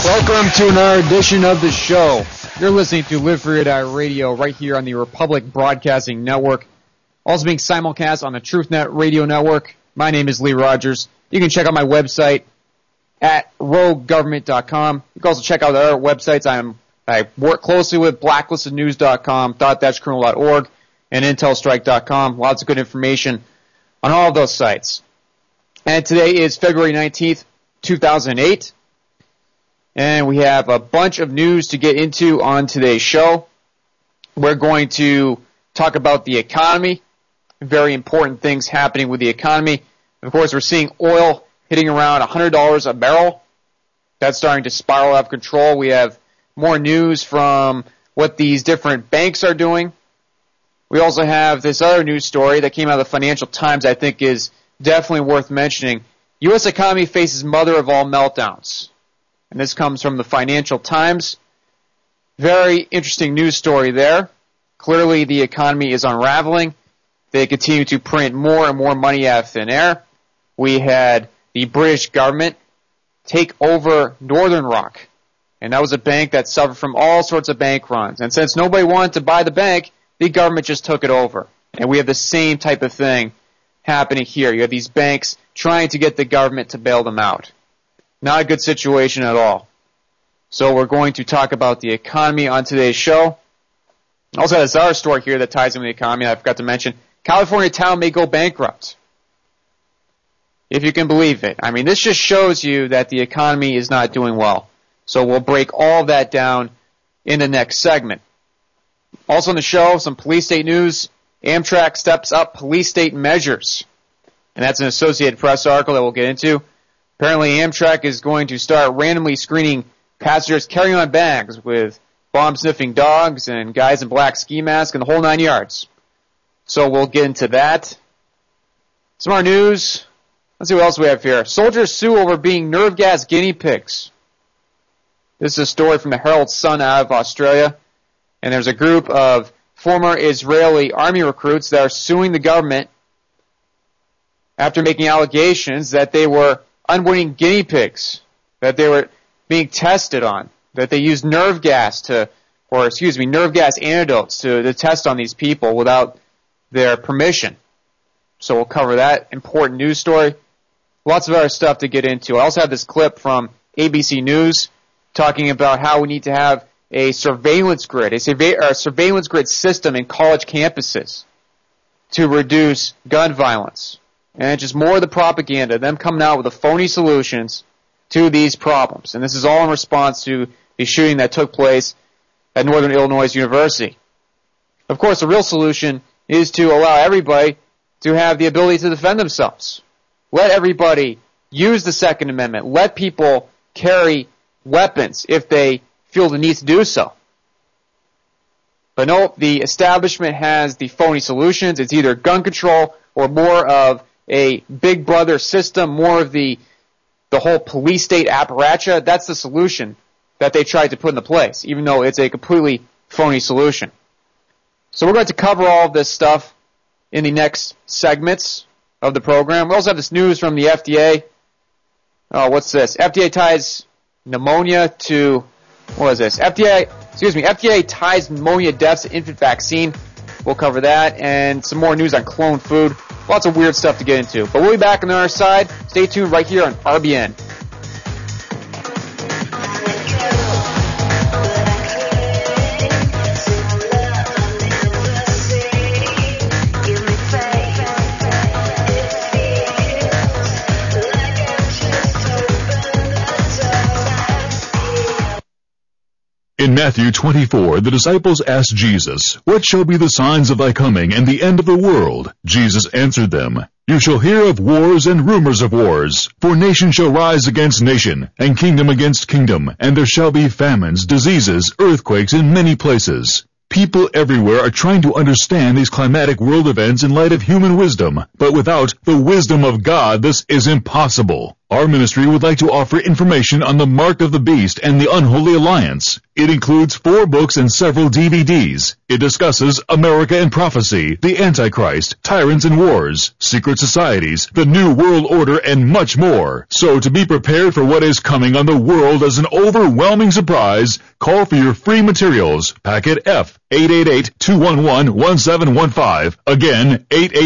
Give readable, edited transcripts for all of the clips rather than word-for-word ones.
Welcome to another edition of the show. You're listening to Live Free or Die Radio right here on the Republic Broadcasting Network. Also being simulcast on the TruthNet Radio Network. My name is Lee Rogers. You can check out my website at roguegovernment.com. You can also check out other websites. I work closely with blacklistednews.com, .criminal.org, and intelstrike.com. Lots of good information on all of those sites. And today is February 19th, 2008. And we have a bunch of news to get into on today's show. We're going to talk about the economy, very important things happening with the economy. Of course, we're seeing oil hitting around $100 a barrel. That's starting to spiral out of control. We have more news from what these different banks are doing. We also have this other news story that came out of the Financial Times I think is definitely worth mentioning. U.S. economy faces mother of all meltdowns. And this comes from the Financial Times. Very interesting news story there. Clearly the economy is unraveling. They continue to print more and more money out of thin air. We had the British government take over Northern Rock. And that was a bank that suffered from all sorts of bank runs. And since nobody wanted to buy the bank, the government just took it over. And we have the same type of thing happening here. You have these banks trying to get the government to bail them out. Not a good situation at all. So we're going to talk about the economy on today's show. Also, there's our story here that ties in with the economy I forgot to mention. California town may go bankrupt. If you can believe it. I mean, this just shows you that the economy is not doing well. So we'll break all of that down in the next segment. Also on the show, some police state news. Amtrak steps up police state measures. And that's an Associated Press article that we'll get into. Apparently, Amtrak is going to start randomly screening passengers carrying on bags with bomb-sniffing dogs and guys in black ski masks and the whole 9 yards. So we'll get into that. Some more news. Let's see what else we have here. Soldiers sue over being nerve gas guinea pigs. This is a story from the Herald Sun out of Australia. And there's a group of former Israeli army recruits that are suing the government after making allegations that they were unwitting guinea pigs that they were being tested on, that they used nerve gas antidotes to test on these people without their permission. So we'll cover that important news story. Lots of other stuff to get into. I also have this clip from ABC News talking about how we need to have a surveillance grid, a surveillance grid system in college campuses to reduce gun violence. And just more of the propaganda, them coming out with the phony solutions to these problems. And this is all in response to the shooting that took place at Northern Illinois University. Of course, the real solution is to allow everybody to have the ability to defend themselves. Let everybody use the Second Amendment. Let people carry weapons if they feel the need to do so. But no, the establishment has the phony solutions. It's either gun control or more of a big brother system, more of the whole police state apparatus. That's the solution that they tried to put into place, even though it's a completely phony solution. So we're going to cover all of this stuff in the next segments of the program. We also have this news from the FDA. What's this? FDA ties pneumonia to, what is this? FDA ties pneumonia deaths to infant vaccine. We'll cover that and some more news on clone food. Lots of weird stuff to get into. But we'll be back on the other side. Stay tuned right here on RBN. In Matthew 24, the disciples asked Jesus, "What shall be the signs of thy coming and the end of the world?" Jesus answered them, "You shall hear of wars and rumors of wars. For nation shall rise against nation, and kingdom against kingdom, and there shall be famines, diseases, earthquakes in many places." People everywhere are trying to understand these climatic world events in light of human wisdom, but without the wisdom of God, this is impossible. Our ministry would like to offer information on the Mark of the Beast and the Unholy Alliance. It includes 4 books and several DVDs. It discusses America and Prophecy, the Antichrist, Tyrants and Wars, Secret Societies, the New World Order, and much more. So to be prepared for what is coming on the world as an overwhelming surprise, call for your free materials. Packet F, 888-211-1715. Again,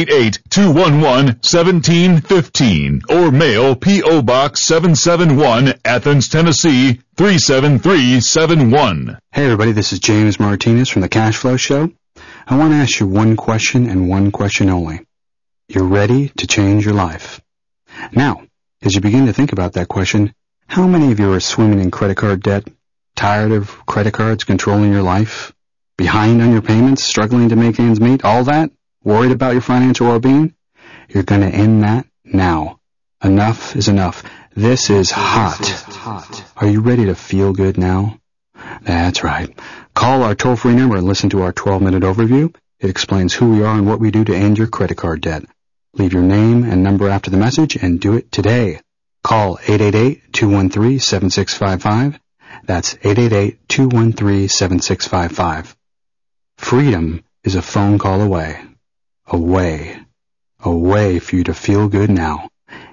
888-211-1715. Or mail P.O. Box 771, Athens, Tennessee, 37371. Hey everybody, this is James Martinez from the Cash Flow Show. I want to ask you one question and one question only. You're ready to change your life. Now, as you begin to think about that question, how many of you are swimming in credit card debt, tired of credit cards controlling your life, behind on your payments, struggling to make ends meet, all that, worried about your financial well-being? You're going to end that now. Enough is enough. This is hot. Are you ready to feel good now? That's right. Call our toll-free number and listen to our 12-minute overview. It explains who we are and what we do to end your credit card debt. Leave your name and number after the message and do it today. Call 888-213-7655. That's 888-213-7655. Freedom is a phone call away. Away for you to feel good now.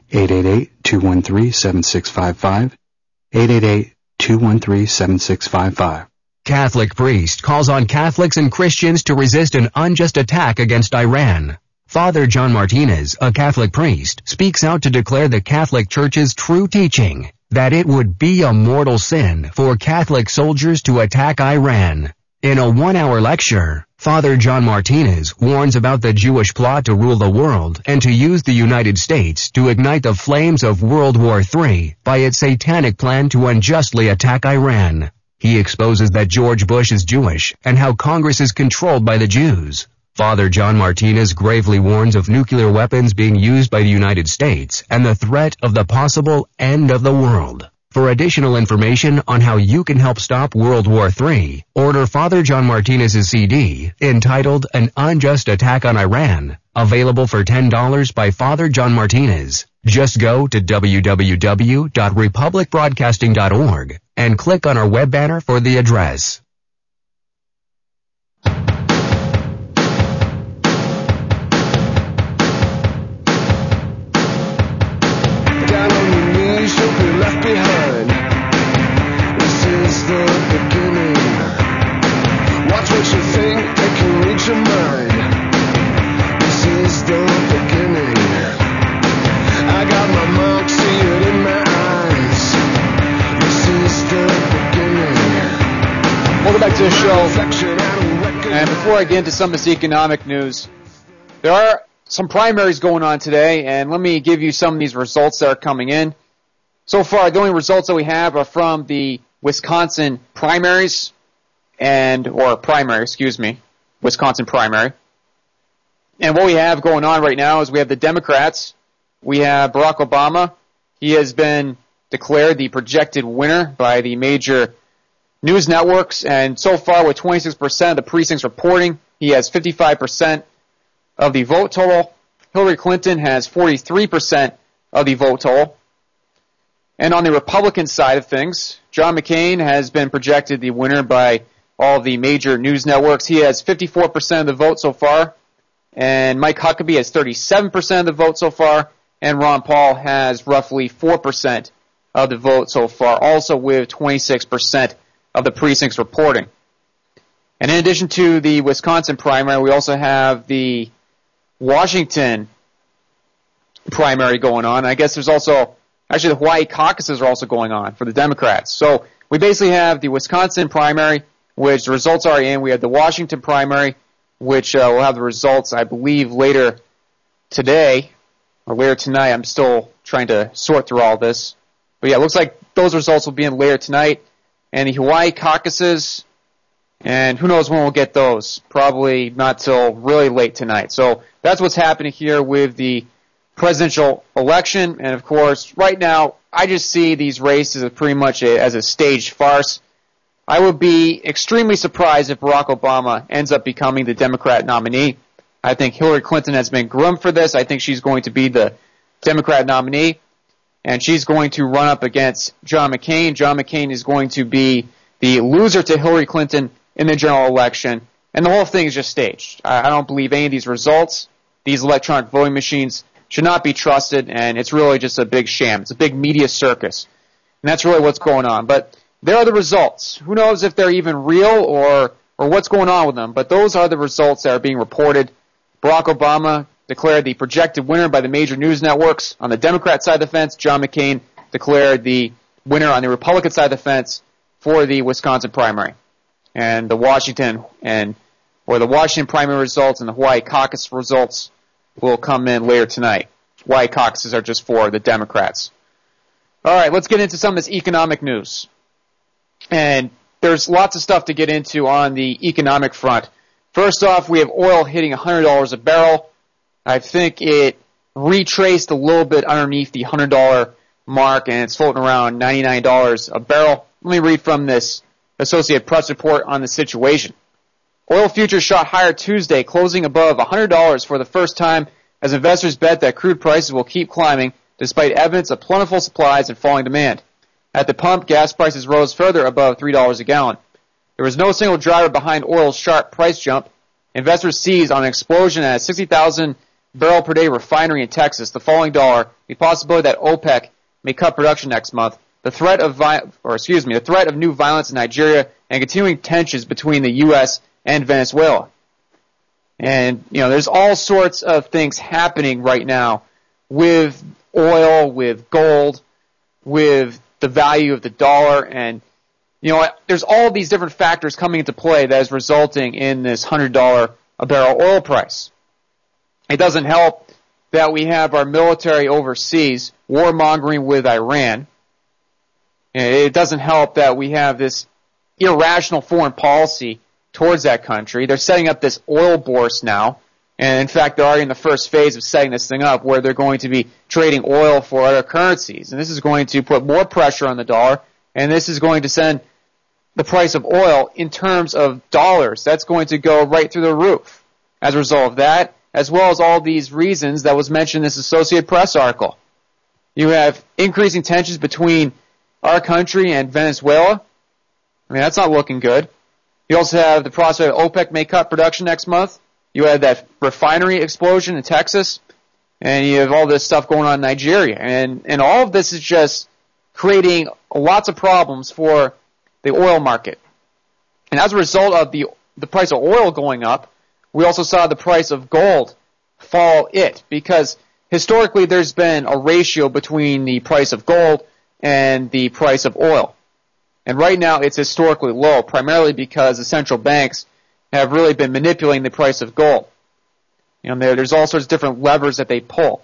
888-213-7655. 888-213-7655. Catholic priest calls on Catholics and Christians to resist an unjust attack against Iran. Father John Martinez, a Catholic priest, speaks out to declare the Catholic Church's true teaching that it would be a mortal sin for Catholic soldiers to attack Iran. In a 1-hour lecture, Father John Martinez warns about the Jewish plot to rule the world and to use the United States to ignite the flames of World War III by its satanic plan to unjustly attack Iran. He exposes that George Bush is Jewish and how Congress is controlled by the Jews. Father John Martinez gravely warns of nuclear weapons being used by the United States and the threat of the possible end of the world. For additional information on how you can help stop World War III, order Father John Martinez's CD entitled An Unjust Attack on Iran, available for $10 by Father John Martinez. Just go to www.republicbroadcasting.org and click on our web banner for the address. Down on your knees, you'll be left behind. This is the beginning. Watch what you think, they can read your mind. This is the beginning. I got my mark, see it in my eyes. This is the beginning. Welcome back to the show. And before I get into some of this economic news, there are some primaries going on today, and let me give you some of these results that are coming in. So far, the only results that we have are from the Wisconsin primaries, Wisconsin primary. And what we have going on right now is we have the Democrats. We have Barack Obama. He has been declared the projected winner by the major news networks, and so far with 26% of the precincts reporting, he has 55% of the vote total. Hillary Clinton has 43% of the vote total. And on the Republican side of things, John McCain has been projected the winner by all the major news networks. He has 54% of the vote so far. And Mike Huckabee has 37% of the vote so far. And Ron Paul has roughly 4% of the vote so far, also with 26% of the precincts reporting. And in addition to the Wisconsin primary, we also have the Washington primary going on. I guess there's also, actually the Hawaii caucuses are also going on for the Democrats. So we basically have the Wisconsin primary, which the results are in. We have the Washington primary, which will have the results, I believe, later today or later tonight. I'm still trying to sort through all this. But yeah, it looks like those results will be in later tonight. And the Hawaii caucuses, and who knows when we'll get those. Probably not till really late tonight. So that's what's happening here with the presidential election. And of course, right now, I just see these races as pretty much as a staged farce. I would be extremely surprised if Barack Obama ends up becoming the Democrat nominee. I think Hillary Clinton has been groomed for this. I think she's going to be the Democrat nominee. and she's going to run up against John McCain. John McCain is going to be the loser to Hillary Clinton in the general election, and the whole thing is just staged. I don't believe any of these results. These electronic voting machines should not be trusted, and it's really just a big sham. It's a big media circus, and that's really what's going on. But there are the results. Who knows if they're even real or what's going on with them, but those are the results that are being reported. Barack Obama declared the projected winner by the major news networks. On the Democrat side of the fence, John McCain declared the winner on the Republican side of the fence for the Wisconsin primary. And the Washington primary results and the Hawaii caucus results will come in later tonight. Hawaii caucuses are just for the Democrats. All right, let's get into some of this economic news. And there's lots of stuff to get into on the economic front. First off, we have oil hitting $100 a barrel. I think it retraced a little bit underneath the $100 mark, and it's floating around $99 a barrel. Let me read from this Associated Press report on the situation. Oil futures shot higher Tuesday, closing above $100 for the first time as investors bet that crude prices will keep climbing despite evidence of plentiful supplies and falling demand. At the pump, gas prices rose further above $3 a gallon. There was no single driver behind oil's sharp price jump. Investors seized on an explosion at a 60,000 barrel per day refinery in Texas, the falling dollar, the possibility that OPEC may cut production next month, the threat of new violence in Nigeria, and continuing tensions between the U.S. and Venezuela. And, there's all sorts of things happening right now with oil, with gold, with the value of the dollar, and, there's all these different factors coming into play that is resulting in this $100 a barrel oil price. It doesn't help that we have our military overseas warmongering with Iran. It doesn't help that we have this irrational foreign policy towards that country. They're setting up this oil bourse now, and in fact, they're already in the first phase of setting this thing up where they're going to be trading oil for other currencies. And this is going to put more pressure on the dollar, and this is going to send the price of oil in terms of dollars. That's going to go right through the roof as a result of that, as well as all these reasons that was mentioned in this Associated Press article. You have increasing tensions between our country and Venezuela. I mean, that's not looking good. You also have the prospect that OPEC may cut production next month. You have that refinery explosion in Texas. And you have all this stuff going on in Nigeria. And all of this is just creating lots of problems for the oil market. And as a result of the price of oil going up, we also saw the price of gold fall because historically there's been a ratio between the price of gold and the price of oil. And right now it's historically low, primarily because the central banks have really been manipulating the price of gold. There's all sorts of different levers that they pull.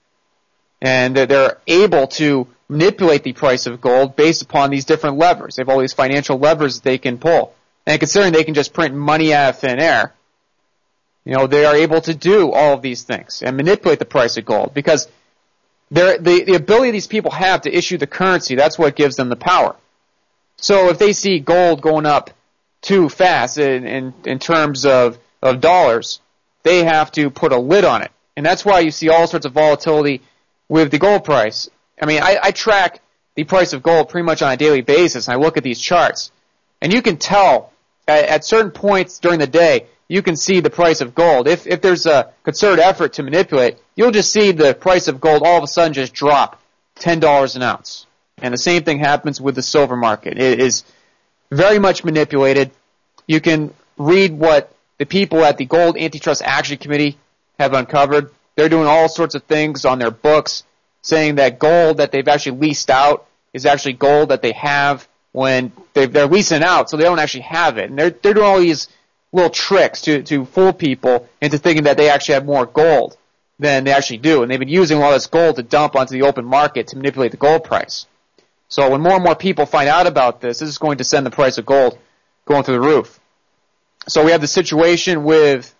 And they're able to manipulate the price of gold based upon these different levers. They have all these financial levers they can pull. And considering they can just print money out of thin air, they are able to do all of these things and manipulate the price of gold because the ability these people have to issue the currency, that's what gives them the power. So if they see gold going up too fast in terms of dollars, they have to put a lid on it. And that's why you see all sorts of volatility with the gold price. I mean, I track the price of gold pretty much on a daily basis, and I look at these charts. And you can tell at certain points during the day, you can see the price of gold. If there's a concerted effort to manipulate, you'll just see the price of gold all of a sudden just drop $10 an ounce. And the same thing happens with the silver market. It is very much manipulated. You can read what the people at the Gold Antitrust Action Committee have uncovered. They're doing all sorts of things on their books, saying that gold that they've actually leased out is actually gold that they have when they're leasing it out, so they don't actually have it. And they're doing all these little tricks to fool people into thinking that they actually have more gold than they actually do. And they've been using all this gold to dump onto the open market to manipulate the gold price. So when more and more people find out about this, this is going to send the price of gold going through the roof. So we have the situation with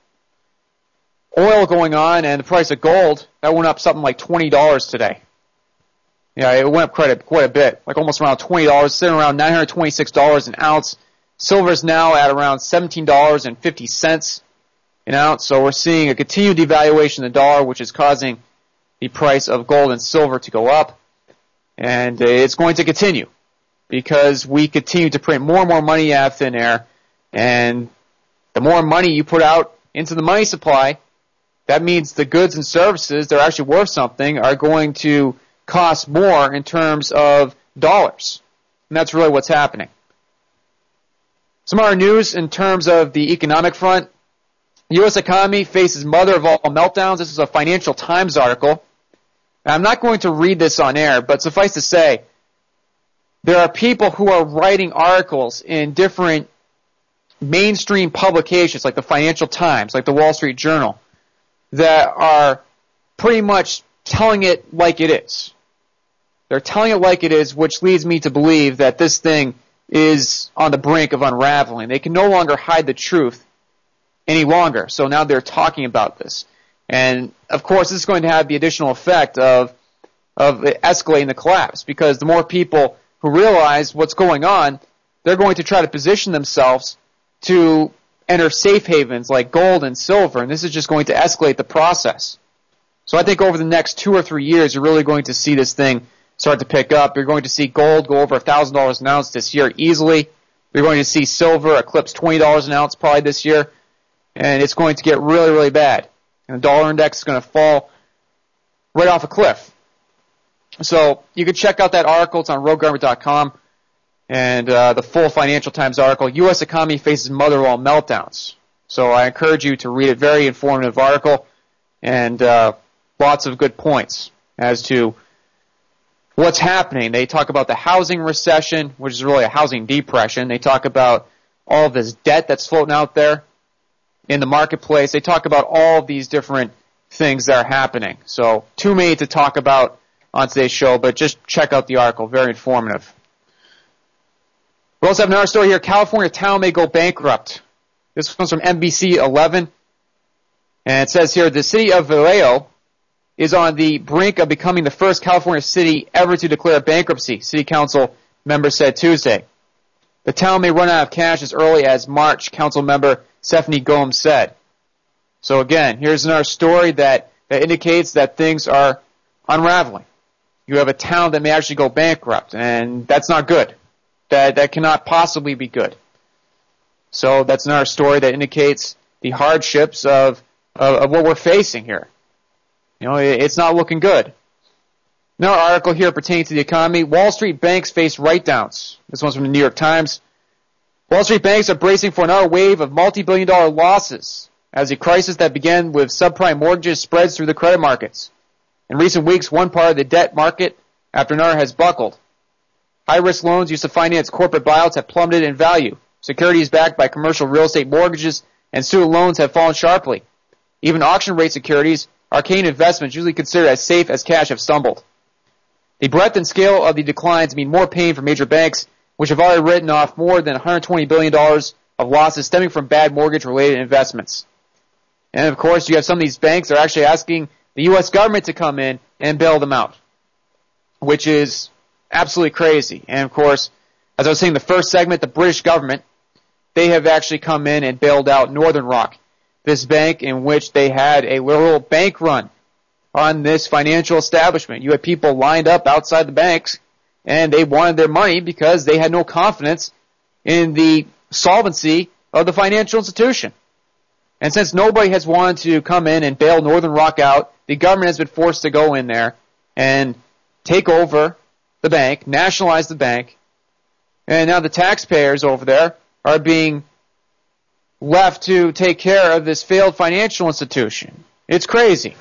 oil going on and the price of gold, that went up something like $20 today. Yeah, it went up quite a bit, like almost around $20, sitting around $926 an ounce. Silver is now at around $17.50 an ounce. So we're seeing a continued devaluation of the dollar, which is causing the price of gold and silver to go up. And it's going to continue because we continue to print more and more money out of thin air. And the more money you put out into the money supply, that means the goods and services that are actually worth something are going to cost more in terms of dollars. And that's really what's happening. Some other news in terms of the economic front. The U.S. economy faces mother of all meltdowns. This is a Financial Times article. Now, I'm not going to read this on air, but suffice to say, there are people who are writing articles in different mainstream publications like the Financial Times, like the Wall Street Journal, that are pretty much telling it like it is. They're telling it like it is, which leads me to believe that this thing is on the brink of unraveling. They can no longer hide the truth any longer. So now they're talking about this. And, of course, this is going to have the additional effect of escalating the collapse, because the more people who realize what's going on, they're going to try to position themselves to enter safe havens like gold and silver, and this is just going to escalate the process. So I think over the next 2 or 3 years, you're really going to see this thing start to pick up. You're going to see gold go over $1,000 an ounce this year easily. You're going to see silver eclipse $20 an ounce probably this year, and it's going to get really, really bad. And the dollar index is going to fall right off a cliff. So you can check out that article. It's on roguegovernment.com. And the full Financial Times article, U.S. economy faces mother of all meltdowns. So I encourage you to read it. Very informative article and lots of good points as to what's happening. They talk about the housing recession, which is really a housing depression. They talk about all of this debt that's floating out there in the marketplace. They talk about all of these different things that are happening. So too many to talk about on today's show, but just check out the article. Very informative. We also have another story here. California town may go bankrupt. This comes from NBC 11. And it says here, the city of Vallejo is on the brink of becoming the first California city ever to declare bankruptcy, city council members said Tuesday. The town may run out of cash as early as March, council member Stephanie Gomes said. So again, here's another story that indicates that things are unraveling. You have a town that may actually go bankrupt, and that's not good. That cannot possibly be good. So that's another story that indicates the hardships of what we're facing here. You know, it's not looking good. Another article here pertaining to the economy. Wall Street banks face write-downs. This one's from the New York Times. Wall Street banks are bracing for another wave of multi-billion-dollar losses as the crisis that began with subprime mortgages spreads through the credit markets. In recent weeks, one part of the debt market after another has buckled. High-risk loans used to finance corporate buyouts have plummeted in value. Securities backed by commercial real estate mortgages and student loans have fallen sharply. Even auction-rate securities, arcane investments usually considered as safe as cash, have stumbled. The breadth and scale of the declines mean more pain for major banks, which have already written off more than $120 billion of losses stemming from bad mortgage-related investments. And, of course, you have some of these banks that are actually asking the U.S. government to come in and bail them out, which is absolutely crazy. And, of course, as I was saying in the first segment, the British government, they have actually come in and bailed out Northern Rock, this bank in which they had a literal bank run on this financial establishment. You had people lined up outside the banks, and they wanted their money because they had no confidence in the solvency of the financial institution. And since nobody has wanted to come in and bail Northern Rock out, the government has been forced to go in there and take over the bank, nationalize the bank, and now the taxpayers over there are being left to take care of this failed financial institution. It's crazy.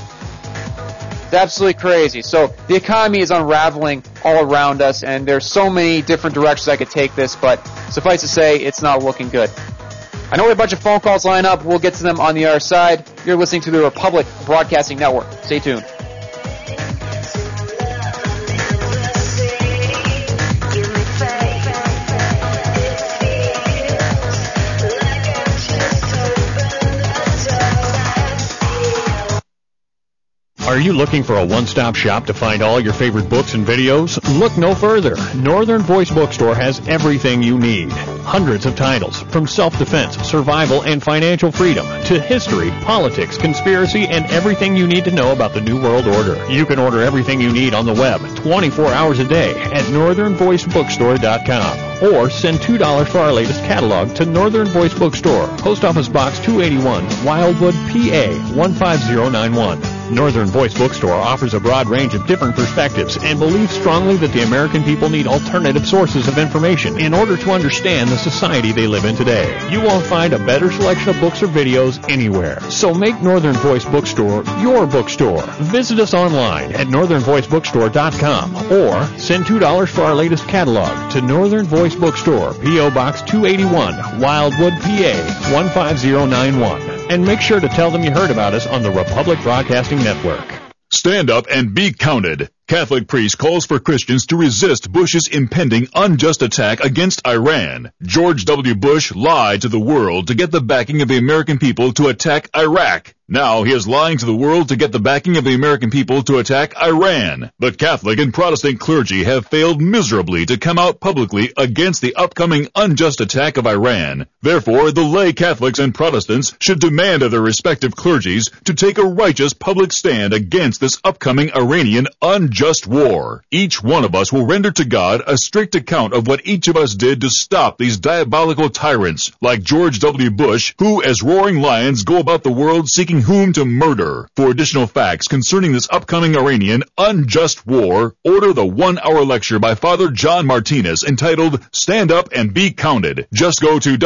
It's absolutely crazy. So the economy is unraveling all around us, and there's so many different directions I could take this, but suffice to say, it's not looking good. I know we have a bunch of phone calls lined up. We'll get to them on the other side. You're listening to the Republic Broadcasting Network. Stay tuned. Are you looking for a one-stop shop to find all your favorite books and videos? Look no further. Northern Voice Bookstore has everything you need. Hundreds of titles, from self-defense, survival, and financial freedom, to history, politics, conspiracy, and everything you need to know about the New World Order. You can order everything you need on the web 24 hours a day at northernvoicebookstore.com. Or send $2 for our latest catalog to Northern Voice Bookstore, Post Office Box 281, Wildwood, PA 15091. Northern Voice Bookstore offers a broad range of different perspectives and believes strongly that the American people need alternative sources of information in order to understand the society they live in today. You won't find a better selection of books or videos anywhere. So make Northern Voice Bookstore your bookstore. Visit us online at northernvoicebookstore.com or send $2 for our latest catalog to Northern Voice Bookstore, P.O. Box 281, Wildwood, PA 15091. And make sure to tell them you heard about us on the Republic Broadcasting Network. Stand up and be counted. Catholic priest calls for Christians to resist Bush's impending unjust attack against Iran. George W. Bush lied to the world to get the backing of the American people to attack Iraq. Now he is lying to the world to get the backing of the American people to attack Iran. The Catholic and Protestant clergy have failed miserably to come out publicly against the upcoming unjust attack of Iran. Therefore, the lay Catholics and Protestants should demand of their respective clergies to take a righteous public stand against this upcoming Iranian unjust war. Each one of us will render to God a strict account of what each of us did to stop these diabolical tyrants like George W. Bush, who as roaring lions go about the world seeking whom to murder. For additional facts concerning this upcoming Iranian unjust war, order the 1-hour lecture by Father John Martinez entitled Stand Up and Be Counted. Just go to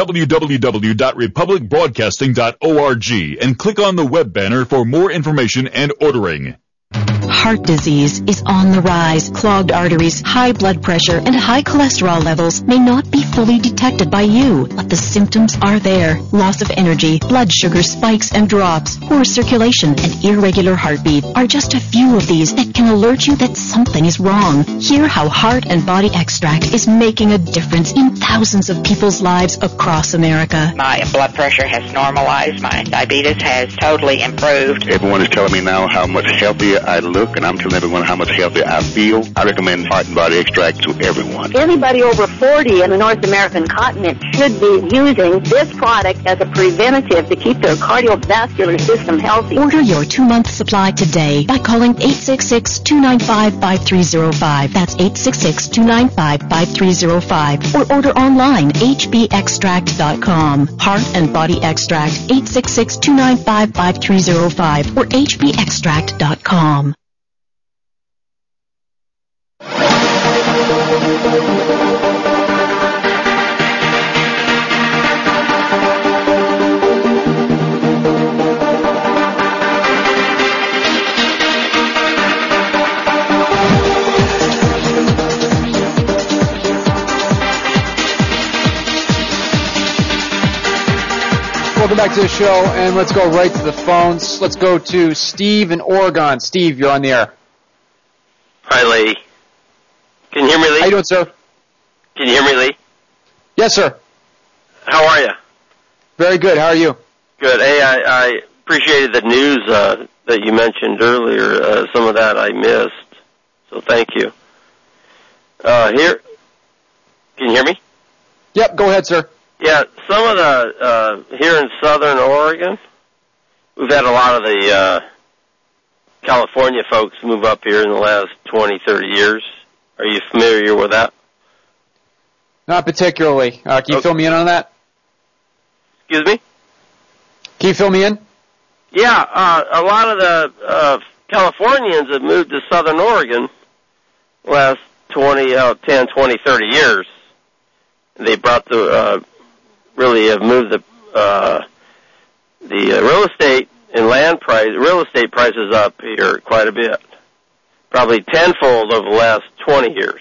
www.republicbroadcasting.org and click on the web banner for more information and ordering. Heart disease is on the rise. Clogged arteries, high blood pressure, and high cholesterol levels may not be fully detected by you, but the symptoms are there. Loss of energy, blood sugar spikes and drops, poor circulation, and irregular heartbeat are just a few of these that can alert you that something is wrong. Hear how Heart and Body Extract is making a difference in thousands of people's lives across America. My blood pressure has normalized. My diabetes has totally improved. Everyone is telling me now how much healthier I look, and I'm telling everyone how much healthier I feel. I recommend Heart and Body Extract to everyone. Anybody over 40 in the North American continent should be using this product as a preventative to keep their cardiovascular system healthy. Order your 2-month supply today by calling 866-295-5305. That's 866-295-5305. Or order online, hbextract.com. Heart and Body Extract, 866-295-5305 or hbextract.com. Welcome back to the show, and let's go right to the phones. Let's go to Steve in Oregon. Steve, you're on the air. Hi, Lee. Can you hear me, Lee? How you doing, sir? Can you hear me, Lee? Yes, sir. How are you? Very good. How are you? Good. Hey, I appreciated the news that you mentioned earlier. Some of that I missed, so thank you. Here, can you hear me? Yep, go ahead, sir. Yeah, some of the, here in southern Oregon, we've had a lot of the California folks move up here in the last 20, 30 years. Are you familiar with that? Not particularly. Can you fill me in on that? Excuse me? Can you fill me in? Yeah, a lot of the Californians have moved to southern Oregon the last 10, 20, 30 years. They brought the, really have moved the real estate and real estate prices up here quite a bit. Probably tenfold over the last 20 years.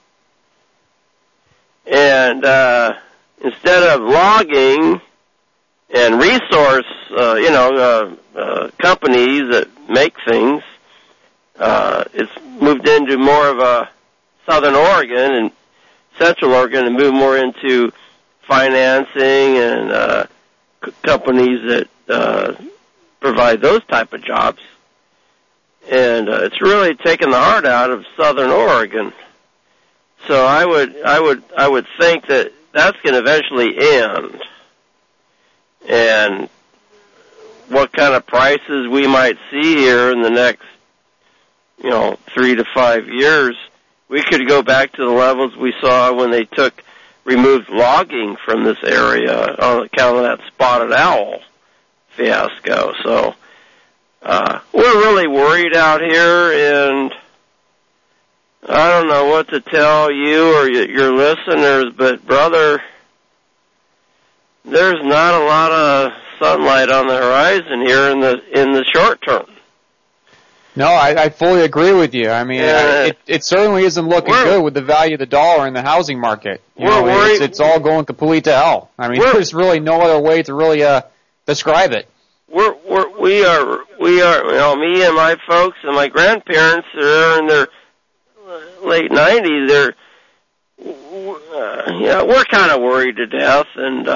And instead of logging and resource, companies that make things, it's moved into more of a southern Oregon and central Oregon and moved more into financing and companies that provide those type of jobs. and it's really taken the heart out of Southern Oregon. So I would think that that's going to eventually end, and what kind of prices we might see here in the next, 3 to 5 years, we could go back to the levels we saw when they removed logging from this area on account of that spotted owl fiasco. So we're really worried out here, and I don't know what to tell you or your listeners, but brother, there's not a lot of sunlight on the horizon here in the short term. No, I fully agree with you. I mean, it certainly isn't looking good with the value of the dollar in the housing market. It's all going completely to hell. I mean, there's really no other way to really describe it. We are, me and my folks and my grandparents are in their late 90s. We're kind of worried to death, and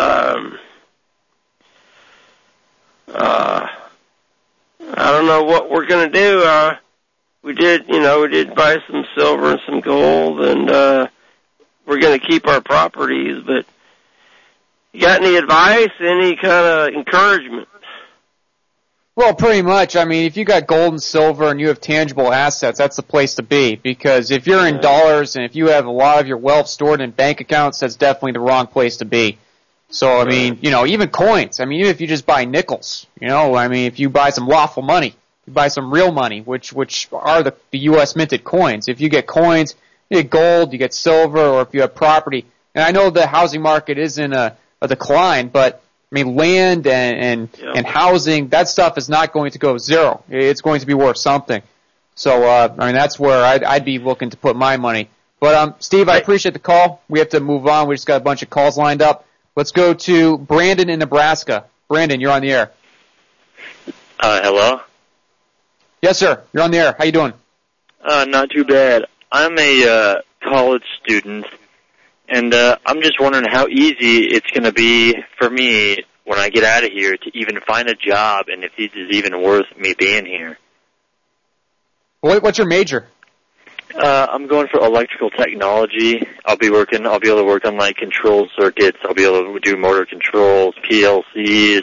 I don't know what we're going to do. We did buy some silver and some gold, and we're going to keep our properties. But you got any advice, any kind of encouragement? Well, pretty much. I mean, if you got gold and silver and you have tangible assets, that's the place to be. Because if you're in dollars and if you have a lot of your wealth stored in bank accounts, that's definitely the wrong place to be. So, I mean, even coins. I mean, even if you just buy nickels, if you buy some lawful money, you buy some real money, which are the U.S. minted coins. If you get coins, you get gold, you get silver, or if you have property. And I know the housing market is in a decline, but I mean, land and housing, that stuff is not going to go zero. It's going to be worth something. So, that's where I'd be looking to put my money. But, Steve, I appreciate the call. We have to move on. We just got a bunch of calls lined up. Let's go to Brandon in Nebraska. Brandon, you're on the air. Hello? Yes, sir. You're on the air. How you doing? Not too bad. I'm a college student, and I'm just wondering how easy it's going to be for me when I get out of here to even find a job, and if this is even worth me being here. What's your major? I'm going for electrical technology. I'll be able to work on like control circuits. I'll be able to do motor controls, PLCs.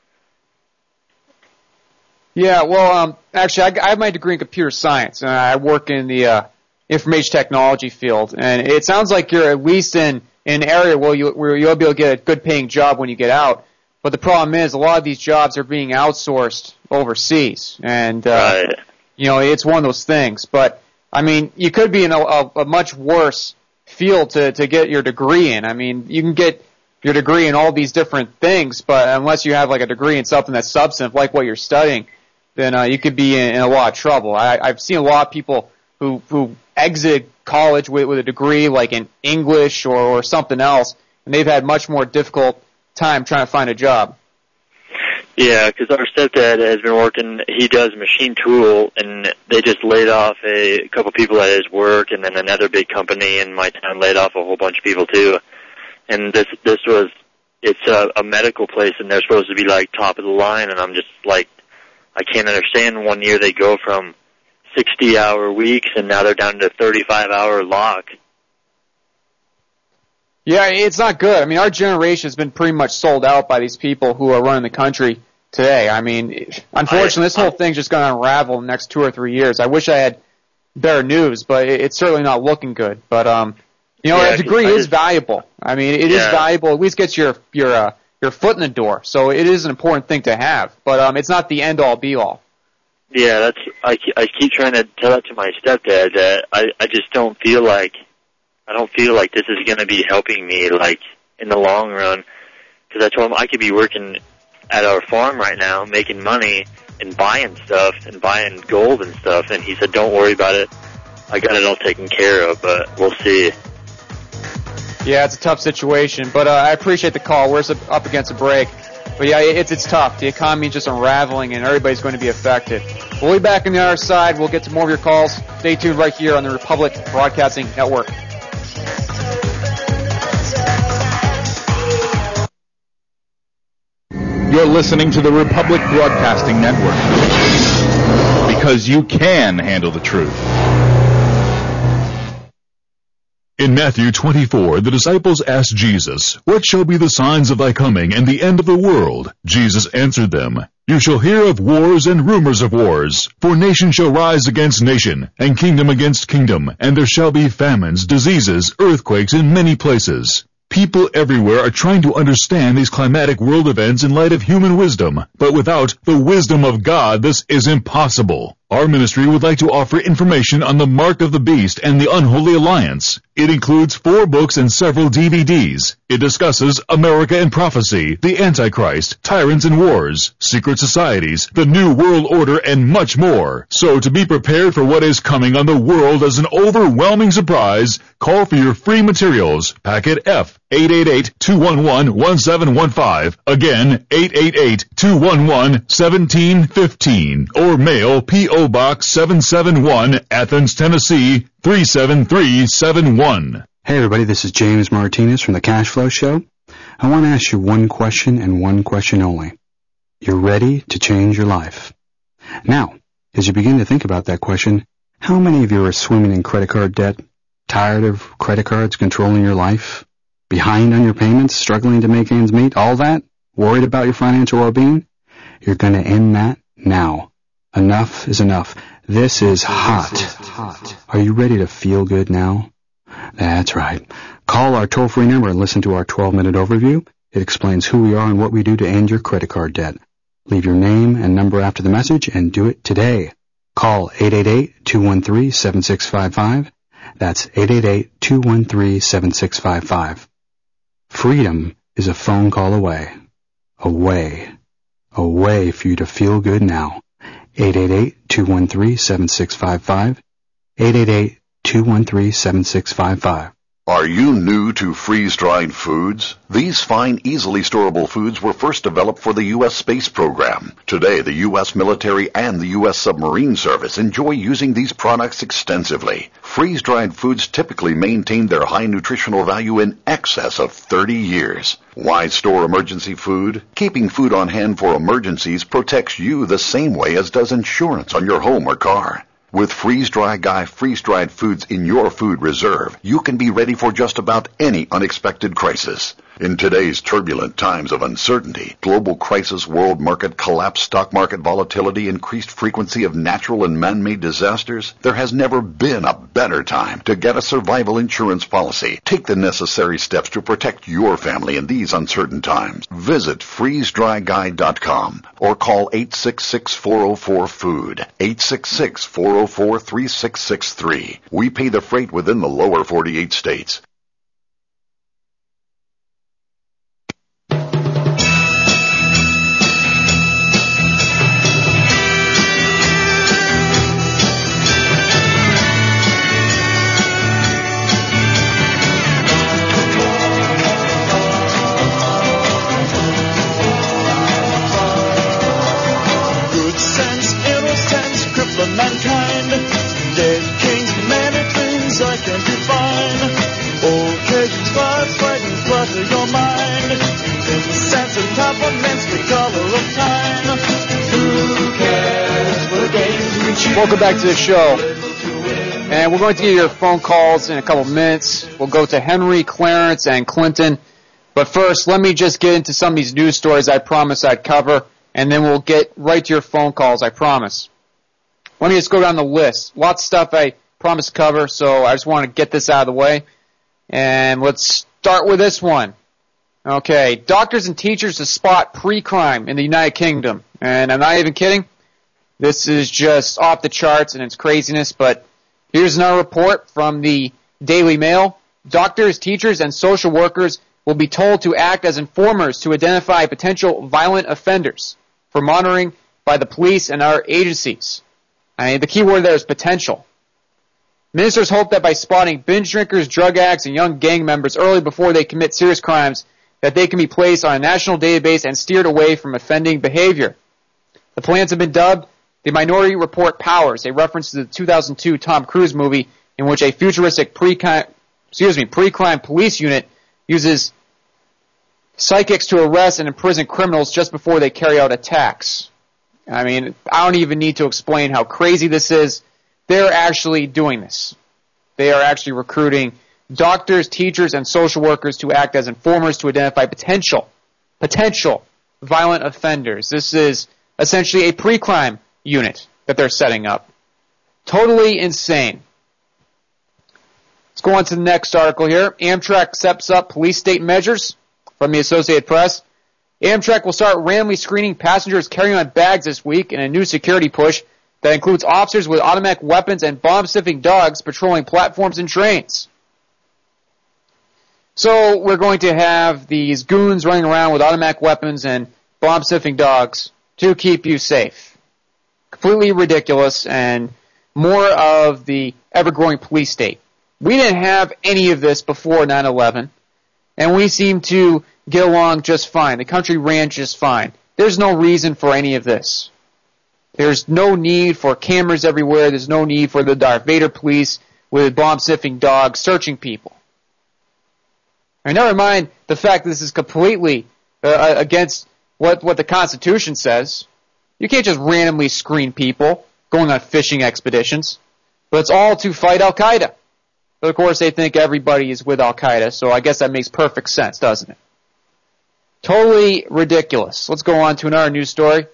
Yeah, well, actually, I have my degree in computer science, and I work in the information technology field. And it sounds like you're at least in an area where you'll be able to get a good paying job when you get out. But the problem is, a lot of these jobs are being outsourced overseas, and it's one of those things. But I mean, you could be in a much worse field to get your degree in. I mean, you can get your degree in all these different things, but unless you have like a degree in something that's substantive, like what you're studying, then you could be in a lot of trouble. I've seen a lot of people who exit college with a degree like in English or something else, and they've had much more difficult time trying to find a job. Yeah, because our stepdad has been working, he does machine tool, and they just laid off a couple people at his work, and then another big company in my town laid off a whole bunch of people too. And it's a medical place, and they're supposed to be like top of the line, and I'm just like, I can't understand. 1 year they go from 60-hour weeks, and now they're down to 35-hour lock. Yeah, it's not good. I mean, our generation has been pretty much sold out by these people who are running the country today. I mean, unfortunately, this whole thing's just going to unravel in the next 2 or 3 years. I wish I had better news, but it's certainly not looking good. But, a degree is valuable. I mean, it is valuable. At least gets your foot in the door. So it is an important thing to have. But it's not the end-all, be-all. Yeah, I keep trying to tell that to my stepdad that I just don't feel like this is going to be helping me, like, in the long run. Because I told him I could be working at our farm right now, making money and buying stuff and buying gold and stuff. And he said, don't worry about it. I got it all taken care of, but we'll see. Yeah, it's a tough situation. But I appreciate the call. We're up against a break. But, yeah, it's tough. The economy is just unraveling, and everybody's going to be affected. We'll be back on the other side. We'll get to more of your calls. Stay tuned right here on the Republic Broadcasting Network. You're listening to the Republic Broadcasting Network. because you can handle the truth. In Matthew 24, the disciples asked Jesus, "What shall be the signs of thy coming and the end of the world?" Jesus answered them, "You shall hear of wars and rumors of wars. For nation shall rise against nation, and kingdom against kingdom, and there shall be famines, diseases, earthquakes in many places." People everywhere are trying to understand these climatic world events in light of human wisdom, but without the wisdom of God, this is impossible. Our ministry would like to offer information on the Mark of the Beast and the Unholy Alliance. It includes 4 books and several DVDs. It discusses America and prophecy, the Antichrist, tyrants and wars, secret societies, the New World Order, and much more. So to be prepared for what is coming on the world as an overwhelming surprise, call for your free materials. Packet F, 888-211-1715. Again, 888-211-1715. Or mail P.O. Box 771, Athens, Tennessee, 37371. Hey everybody, this is James Martinez from the Cash Flow Show. I want to ask you one question and one question only. You're ready to change your life. Now, as you begin to think about that question, how many of you are swimming in credit card debt, tired of credit cards controlling your life, behind on your payments, struggling to make ends meet, all that, worried about your financial well-being? You're going to end that now. Enough is enough. This is hot. Are you ready to feel good now? That's right. Call our toll-free number and listen to our 12-minute overview. It explains who we are and what we do to end your credit card debt. Leave your name and number after the message and do it today. Call 888-213-7655. That's 888-213-7655. Freedom is a phone call away. Away for you to feel good now. 888-213-7655. 888-213-7655. Are you new to freeze-dried foods? These fine, easily storable foods were first developed for the U.S. space program. Today, the U.S. military and the U.S. submarine service enjoy using these products extensively. Freeze-dried foods typically maintain their high nutritional value in excess of 30 years. Why store emergency food? Keeping food on hand for emergencies protects you the same way as does insurance on your home or car. With Freeze-Dry Guy freeze-dried foods in your food reserve, you can be ready for just about any unexpected crisis. In today's turbulent times of uncertainty, global crisis, world market collapse, stock market volatility, increased frequency of natural and man-made disasters, there has never been a better time to get a survival insurance policy. Take the necessary steps to protect your family in these uncertain times. Visit freezedryguy.com or call 866-404-FOOD, 866-404-3663. We pay the freight within the lower 48 states. Mankind, dead kings, many things I can't define. Occasions, vibes, frightened, flutter your mind. In the sense of compliments, the color of time. Who cares what games we choose? Welcome back to the show. And we're going to get your phone calls in a couple minutes. We'll go to Henry, Clarence, and Clinton. But first, let me just get into some of these news stories I promised I'd cover, and then we'll get right to your phone calls, I promise. Let me just go down the list. Lots of stuff I promised to cover, so I just want to get this out of the way. And let's start with this one. Okay, doctors and teachers to spot pre-crime in the United Kingdom. And I'm not even kidding. This is just off the charts and it's craziness, but here's another report from the Daily Mail. Doctors, teachers, and social workers will be told to act as informers to identify potential violent offenders for monitoring by the police and other agencies. I mean, the key word there is potential. Ministers hope that by spotting binge drinkers, drug addicts, and young gang members early before they commit serious crimes, that they can be placed on a national database and steered away from offending behavior. The plans have been dubbed the Minority Report Powers, a reference to the 2002 Tom Cruise movie in which a futuristic pre-crime police unit uses psychics to arrest and imprison criminals just before they carry out attacks. I mean, I don't even need to explain how crazy this is. They're actually doing this. They are actually recruiting doctors, teachers, and social workers to act as informers to identify potential violent offenders. This is essentially a pre-crime unit that they're setting up. Totally insane. Let's go on to the next article here. Amtrak steps up police state measures from the Associated Press. Amtrak will start randomly screening passengers carrying on bags this week in a new security push that includes officers with automatic weapons and bomb-sniffing dogs patrolling platforms and trains. So we're going to have these goons running around with automatic weapons and bomb-sniffing dogs to keep you safe. Completely ridiculous and more of the ever-growing police state. We didn't have any of this before 9/11, and we seem to get along just fine. The country ran just fine. There's no reason for any of this. There's no need for cameras everywhere. There's no need for the Darth Vader police with bomb-sniffing dogs searching people. And never mind the fact that this is completely against what the Constitution says. You can't just randomly screen people going on fishing expeditions. But it's all to fight Al-Qaeda. But of course, they think everybody is with Al-Qaeda, so I guess that makes perfect sense, doesn't it? Totally ridiculous. Let's go on to another news story.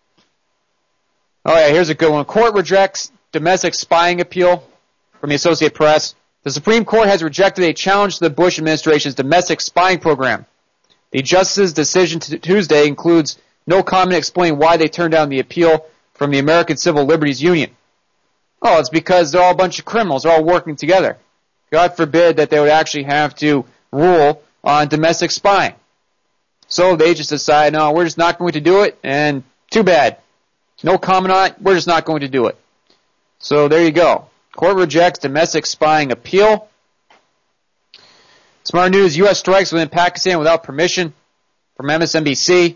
Oh yeah, here's a good one. Court rejects domestic spying appeal from the Associated Press. The Supreme Court has rejected a challenge to the Bush administration's domestic spying program. The justice's decision Tuesday includes no comment explaining why they turned down the appeal from the American Civil Liberties Union. Oh, it's because they're all a bunch of criminals. They're all working together. God forbid that they would actually have to rule on domestic spying. So they just decide, no, we're just not going to do it, and too bad. No comment on it, we're just not going to do it. So there you go. Court rejects domestic spying appeal. Smart news, U.S. strikes within Pakistan without permission from MSNBC.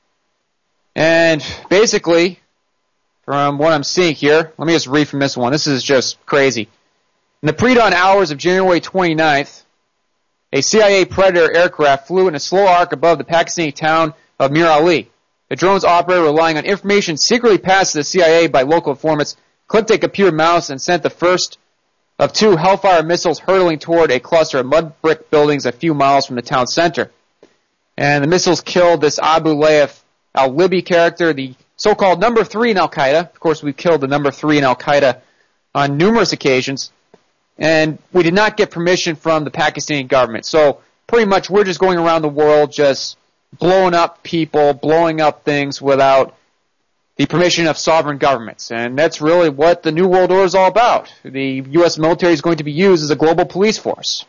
And basically, from what I'm seeing here, let me just read from this one. This is just crazy. In the pre-dawn hours of January 29th, a CIA Predator aircraft flew in a slow arc above the Pakistani town of Mir Ali. The drone's operator, relying on information secretly passed to the CIA by local informants, clicked a computer mouse and sent the first of two Hellfire missiles hurtling toward a cluster of mud brick buildings a few miles from the town center. And the missiles killed this Abu Layth al-Libi character, the so-called number 3 in Al-Qaeda. Of course, we've killed the number 3 in Al-Qaeda on numerous occasions. And we did not get permission from the Pakistani government. So pretty much we're just going around the world just blowing up people, blowing up things without the permission of sovereign governments. And that's really what the New World Order is all about. The U.S. military is going to be used as a global police force.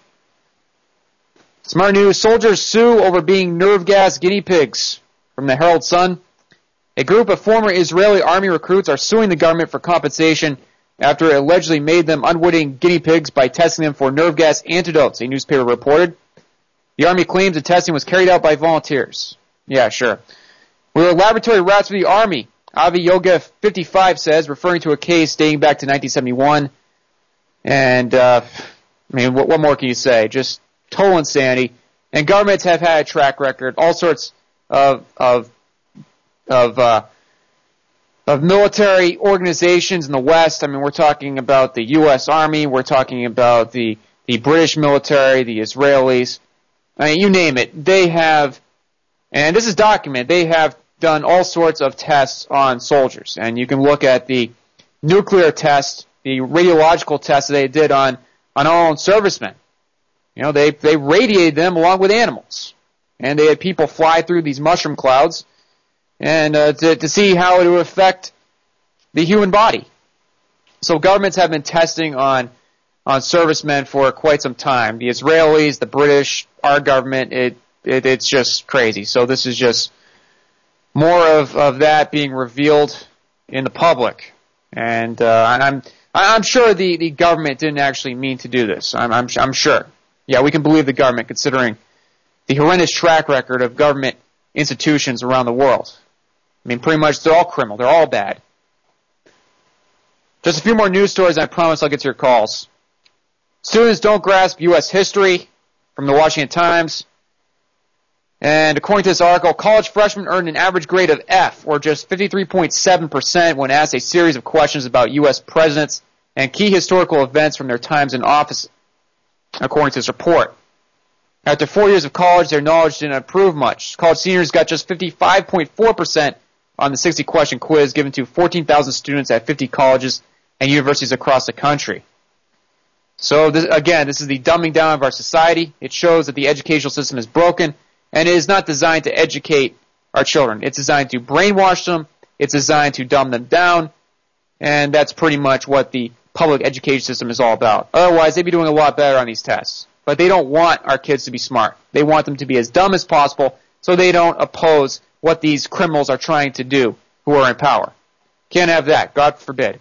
Smart news, soldiers sue over being nerve gas guinea pigs. From the Herald Sun, a group of former Israeli army recruits are suing the government for compensation after it allegedly made them unwitting guinea pigs by testing them for nerve gas antidotes, a newspaper reported. The Army claims the testing was carried out by volunteers. Yeah, sure. We were laboratory rats for the Army, Avi Yoga 55 says, referring to a case dating back to 1971. And, what more can you say? Just total insanity. And governments have had a track record, all sorts of military organizations in the West. I mean, we're talking about the U.S. Army, we're talking about the British military, the Israelis. I mean, you name it. They have, and this is documented, they have done all sorts of tests on soldiers. And you can look at the nuclear test, the radiological test that they did on our own servicemen. You know, they radiated them along with animals. And they had people fly through these mushroom clouds and to see how it would affect the human body. So governments have been testing on servicemen for quite some time. The Israelis, the British, our government, it's just crazy. So this is just more of that being revealed in the public. And I'm sure the government didn't actually mean to do this. I'm sure. Yeah, we can believe the government considering the horrendous track record of government institutions around the world. I mean, pretty much they're all criminal. They're all bad. Just a few more news stories, and I promise I'll get to your calls. Students don't grasp U.S. history from the Washington Times. And according to this article, college freshmen earned an average grade of F, or just 53.7% when asked a series of questions about U.S. presidents and key historical events from their times in office, according to this report. After 4 years of college, their knowledge didn't improve much. College seniors got just 55.4% on the 60-question quiz given to 14,000 students at 50 colleges and universities across the country. So, this is the dumbing down of our society. It shows that the educational system is broken, and it is not designed to educate our children. It's designed to brainwash them. It's designed to dumb them down, and that's pretty much what the public education system is all about. Otherwise, they'd be doing a lot better on these tests. But they don't want our kids to be smart. They want them to be as dumb as possible so they don't oppose what these criminals are trying to do who are in power. Can't have that. God forbid.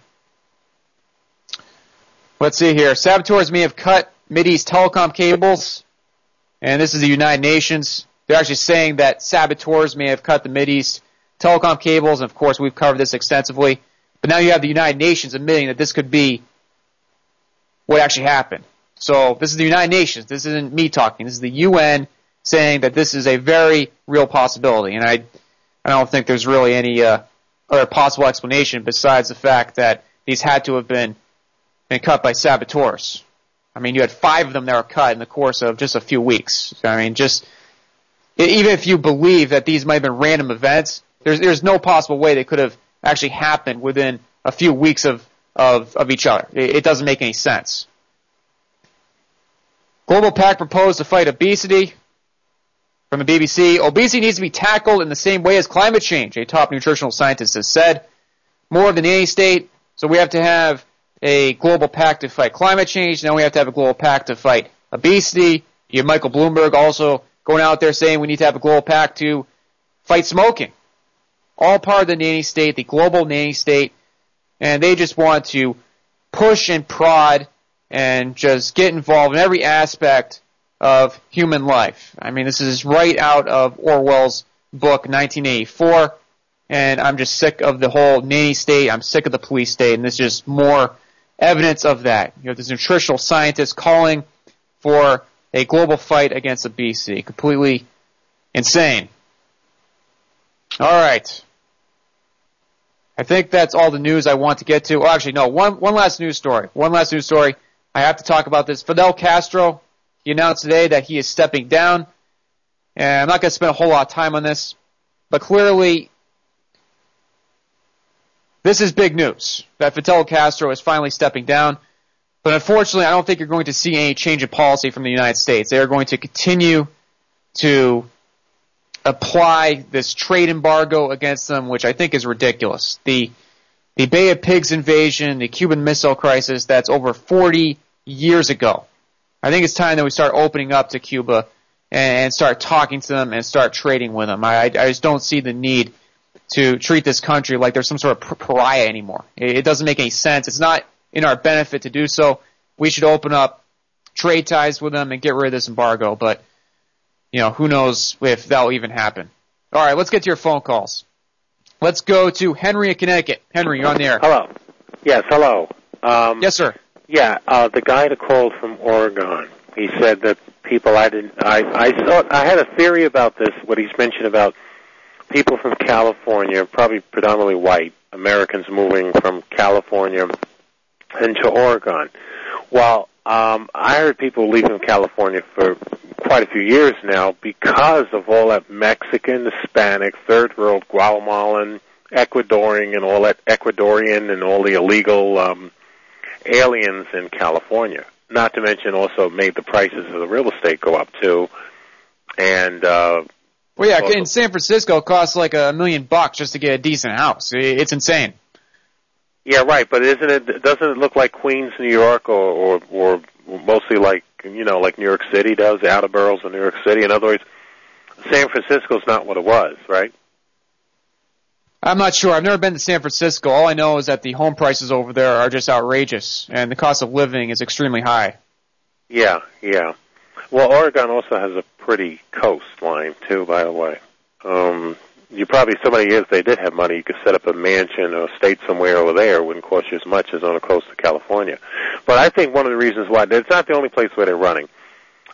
Let's see here. Saboteurs may have cut Mideast telecom cables, and this is the United Nations. They're actually saying that saboteurs may have cut the Mideast telecom cables, and of course we've covered this extensively. But now you have the United Nations admitting that this could be what actually happened. So this is the United Nations. This isn't me talking. This is the UN saying that this is a very real possibility. And I don't think there's really any other possible explanation besides the fact that these had to have been cut by saboteurs. I mean, you had 5 of them that were cut in the course of just a few weeks. I mean, even if you believe that these might have been random events, there's no possible way they could have actually happened within a few weeks of each other. It doesn't make any sense. Global Pact proposed to fight obesity. From the BBC, obesity needs to be tackled in the same way as climate change, a top nutritional scientist has said. More of the nanny state, so we have to have a global pact to fight climate change. Now we have to have a global pact to fight obesity. You have Michael Bloomberg also going out there saying we need to have a global pact to fight smoking. All part of the nanny state, the global nanny state, and they just want to push and prod and just get involved in every aspect of human life. I mean, this is right out of Orwell's book, 1984, and I'm just sick of the whole nanny state. I'm sick of the police state, and this is just more evidence of that. You know, this nutritional scientist calling for a global fight against obesity. Completely insane. All right. I think that's all the news I want to get to. Oh, actually, no. One last news story. I have to talk about this. Fidel Castro, he announced today that he is stepping down. And I'm not going to spend a whole lot of time on this. But clearly, this is big news, that Fidel Castro is finally stepping down. But unfortunately, I don't think you're going to see any change in policy from the United States. They are going to continue to apply this trade embargo against them, which I think is ridiculous. The Bay of Pigs invasion, the Cuban Missile Crisis, that's over 40 years ago. I think it's time that we start opening up to Cuba and start talking to them and start trading with them. I just don't see the need to treat this country like they're some sort of pariah anymore. It doesn't make any sense. It's not in our benefit to do so. We should open up trade ties with them and get rid of this embargo, but you know, who knows if that'll even happen. All right, let's get to your phone calls. Let's go to Henry in Connecticut. Henry, you're on the air. Hello. Yes, hello. Yes, sir. Yeah, the guy that called from Oregon, he said that people I had a theory about this, what he's mentioned about people from California, probably predominantly white Americans moving from California into Oregon. Well, I heard people leaving California for quite a few years now because of all that Mexican, Hispanic, third world, Guatemalan, Ecuadorian, and all the illegal aliens in California. Not to mention also made the prices of the real estate go up too. And well, yeah, in San Francisco, it costs like $1 million just to get a decent house. It's insane. Yeah, right. But doesn't it look like Queens, New York, or mostly like like New York City does, the outer boroughs of New York City? In other words, San Francisco's not what it was, right? I'm not sure. I've never been to San Francisco. All I know is that the home prices over there are just outrageous, and the cost of living is extremely high. Yeah. Well, Oregon also has a pretty coastline, too, by the way. You probably, so many years they did have money, you could set up a mansion or estate somewhere over there. It wouldn't cost you as much as on the coast of California. But I think one of the reasons why, it's not the only place where they're running.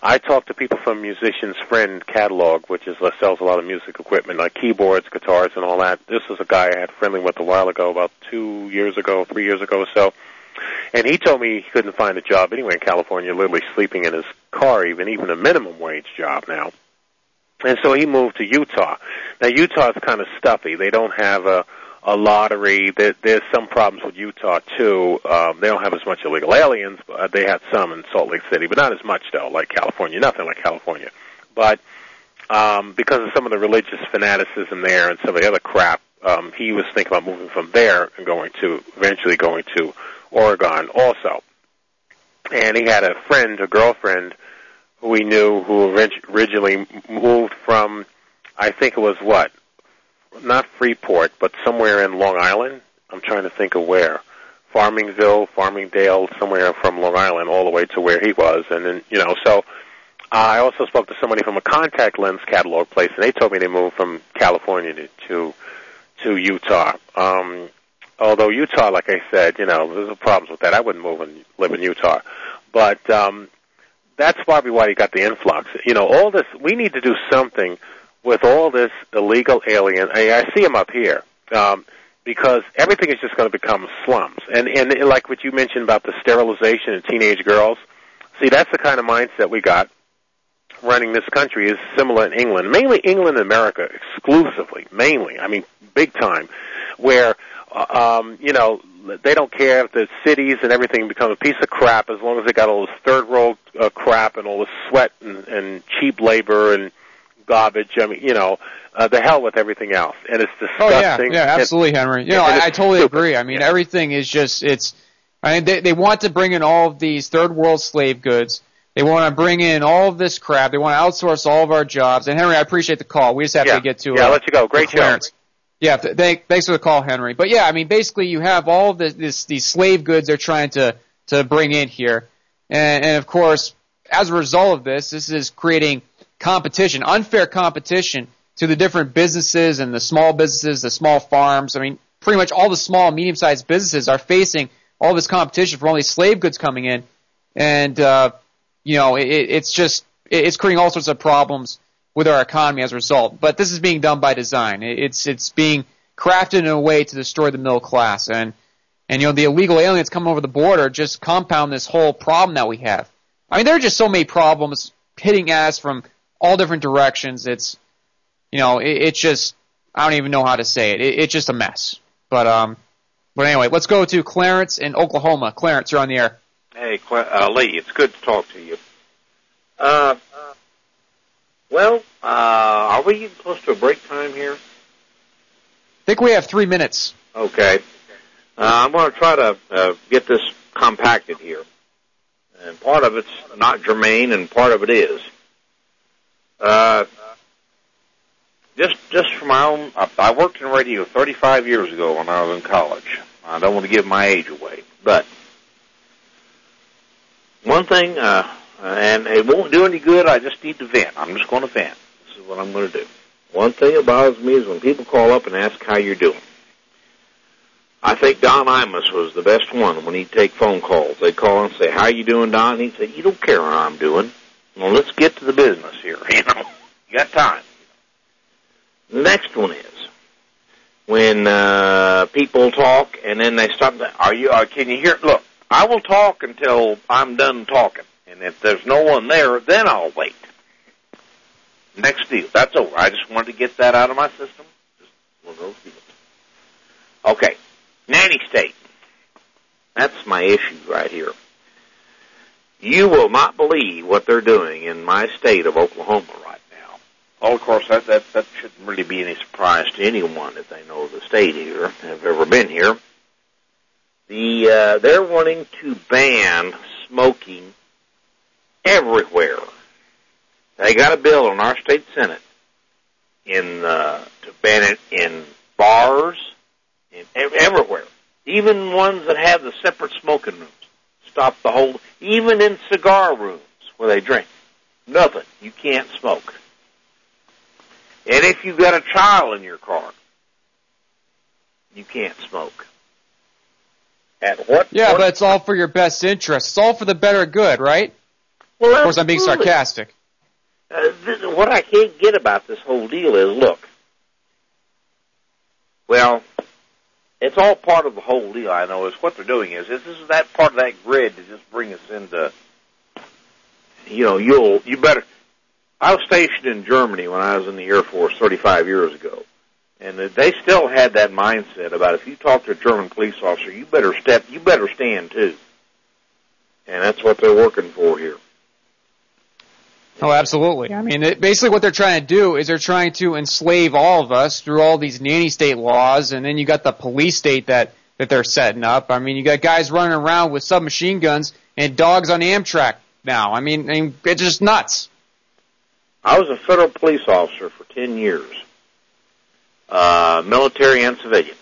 I talked to people from Musician's Friend Catalog, which sells a lot of music equipment, like keyboards, guitars, and all that. This was a guy I had friendly with a while ago, about 3 years ago or so. And he told me he couldn't find a job anywhere in California, literally sleeping in his car, even a minimum wage job now. And so he moved to Utah. Now, Utah's kind of stuffy. They don't have a lottery. There's some problems with Utah, too. They don't have as much illegal aliens. But they had some in Salt Lake City, but not as much, though, like California. Nothing like California. But because of some of the religious fanaticism there and some of the other crap, he was thinking about moving from there and eventually going to Oregon also. And he had a girlfriend who he knew who originally moved from, I think it was not Freeport, but somewhere in Long Island. I'm trying to think of where. Farmingdale, somewhere from Long Island all the way to where he was. And then, so I also spoke to somebody from a contact lens catalog place, and they told me they moved from California to Utah. Although Utah, like I said, there's problems with that. I wouldn't move and live in Utah. But that's probably why he got the influx. All this, we need to do something with all this illegal alien. I see them up here because everything is just going to become slums. And like what you mentioned about the sterilization of teenage girls, see, that's the kind of mindset we got running this country is similar in England, mainly England and America exclusively, mainly, I mean, big time, where, they don't care if the cities and everything become a piece of crap as long as they got all this third world crap and all this sweat and cheap labor and garbage. I mean, the hell with everything else. And it's disgusting. Oh, yeah, absolutely, Henry. I totally agree. I mean, everything is just, they want to bring in all of these third world slave goods. They want to bring in all of this crap. They want to outsource all of our jobs. And Henry, I appreciate the call. We just have to get to I'll let you go. Great show. Yeah, thanks for the call, Henry. But yeah, I mean, basically you have all of these slave goods they're trying to bring in here. And of course, as a result of this is creating competition, unfair competition to the different businesses and the small businesses, the small farms. I mean, pretty much all the small and medium-sized businesses are facing all this competition from all these slave goods coming in. And, it's creating all sorts of problems with our economy as a result. But this is being done by design. It's being crafted in a way to destroy the middle class. And the illegal aliens coming over the border just compound this whole problem that we have. I mean, there are just so many problems hitting us from all different directions. It's just, I don't even know how to say it. It's just a mess. But anyway, let's go to Clarence in Oklahoma. Clarence, you're on the air. Hey, Lee, it's good to talk to you. Are we getting close to a break time here? I think we have 3 minutes. Okay. I'm going to try to get this compacted here. And part of it's not germane, and part of it is. Just for my own, I worked in radio 35 years ago when I was in college. I don't want to give my age away, but one thing, and it won't do any good, I just need to vent. I'm just going to vent. This is what I'm going to do. One thing that bothers me is when people call up and ask how you're doing. I think Don Imus was the best one when he'd take phone calls. They'd call and say, how you doing, Don? And he'd say, you don't care how I'm doing. Well, let's get to the business here, You got time. The next one is when people talk and then they stop. Can you hear? Look, I will talk until I'm done talking. And if there's no one there, then I'll wait. Next deal. That's over. I just wanted to get that out of my system. Just one of those deals. Okay. Nanny state. That's my issue right here. You will not believe what they're doing in my state of Oklahoma right now. Well, of course, that shouldn't really be any surprise to anyone if they know the state here, have ever been here. They're wanting to ban smoking everywhere. They got a bill in our state Senate to ban it in bars, everywhere. Even ones that have the separate smoking rooms. Stop the whole, even in cigar rooms where they drink. Nothing. You can't smoke. And if you've got a child in your car, you can't smoke. At what point? But it's all for your best interest. It's all for the better good, right? Well, of course, I'm being sarcastic. What I can't get about this whole deal is, look, well, it's all part of the whole deal, I know, is what they're doing is this is that part of that grid to just bring us into, you better. I was stationed in Germany when I was in the Air Force 35 years ago, and they still had that mindset about if you talk to a German police officer, you better stand too. And that's what they're working for here. Oh, absolutely. I mean, basically what they're trying to do is they're trying to enslave all of us through all these nanny state laws, and then you got the police state that they're setting up. I mean, you got guys running around with submachine guns and dogs on Amtrak now. I mean, it's just nuts. I was a federal police officer for 10 years, military and civilian.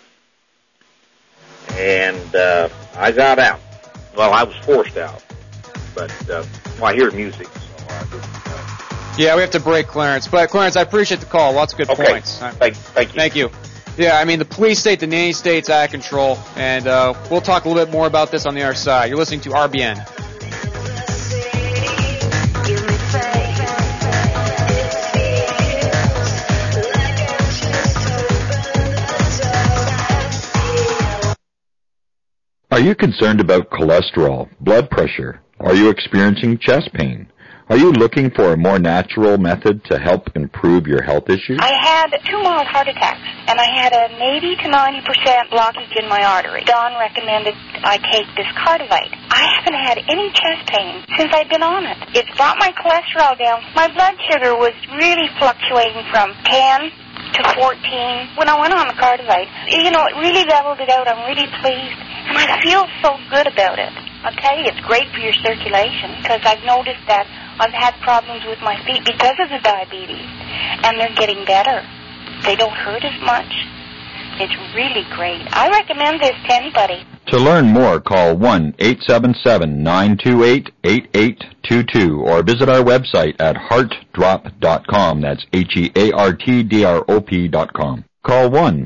And I got out. Well, I was forced out. But, I hear music. Yeah, we have to break, Clarence. But, Clarence, I appreciate the call. Lots of good points. Thank you. Thank you. Yeah, I mean, the police state, the nanny state's out of control. And we'll talk a little bit more about this on the other side. You're listening to RBN. Are you concerned about cholesterol, blood pressure? Are you experiencing chest pain? Are you looking for a more natural method to help improve your health issues? I had 2 mild heart attacks, and I had an 80 to 90% blockage in my artery. Don recommended I take this Cardivite. I haven't had any chest pain since I've been on it. It's brought my cholesterol down. My blood sugar was really fluctuating from 10 to 14 when I went on the Cardivite. It really leveled it out. I'm really pleased, and I feel so good about it. I'll tell you, it's great for your circulation because I've noticed that I've had problems with my feet because of the diabetes, and they're getting better. They don't hurt as much. It's really great. I recommend this to anybody. To learn more, call 1-877-928-8822 or visit our website at heartdrop.com. That's HEARTDROP.com. Call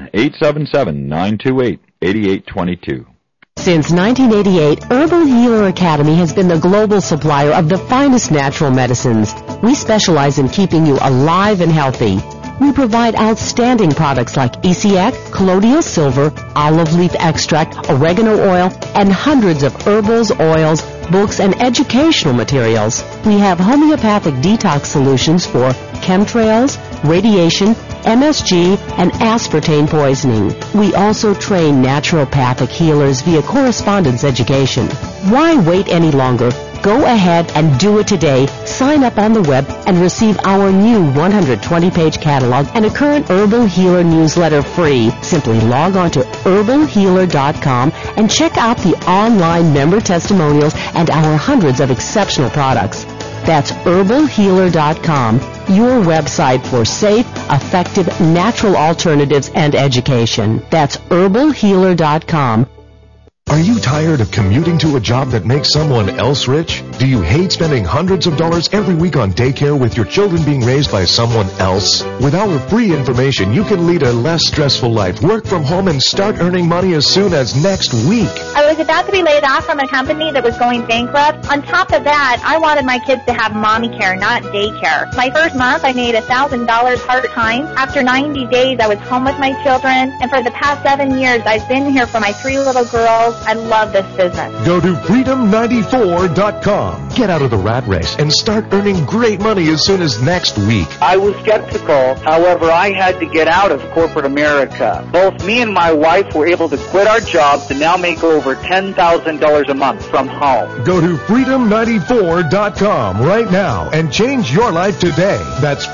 1-877-928-8822. Since 1988, Herbal Healer Academy has been the global supplier of the finest natural medicines. We specialize in keeping you alive and healthy. We provide outstanding products like ECX, colloidal silver, olive leaf extract, oregano oil, and hundreds of herbals, oils, books, and educational materials. We have homeopathic detox solutions for chemtrails, radiation, MSG, and aspartame poisoning. We also train naturopathic healers via correspondence education. Why wait any longer? Go ahead and do it today. Sign up on the web and receive our new 120-page catalog and a current Herbal Healer newsletter free. Simply log on to herbalhealer.com and check out the online member testimonials and our hundreds of exceptional products. That's herbalhealer.com, your website for safe, effective, natural alternatives and education. That's herbalhealer.com. Are you tired of commuting to a job that makes someone else rich? Do you hate spending hundreds of dollars every week on daycare with your children being raised by someone else? With our free information, you can lead a less stressful life, work from home, and start earning money as soon as next week. I was about to be laid off from a company that was going bankrupt. On top of that, I wanted my kids to have mommy care, not daycare. My first month, I made $1,000 part-time. After 90 days, I was home with my children, and for the past 7 years, I've been here for my 3 little girls. I love this business. Go to freedom94.com. Get out of the rat race and start earning great money as soon as next week. I was skeptical. However, I had to get out of corporate America. Both me and my wife were able to quit our jobs and now make over $10,000 a month from home. Go to freedom94.com right now and change your life today. That's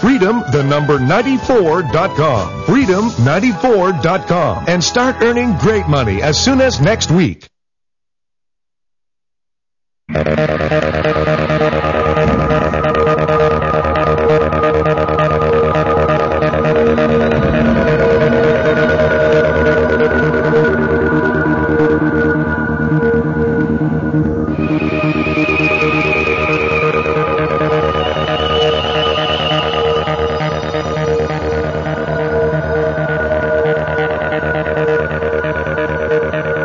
freedom94.com. freedom94.com. And start earning great money as soon as next week.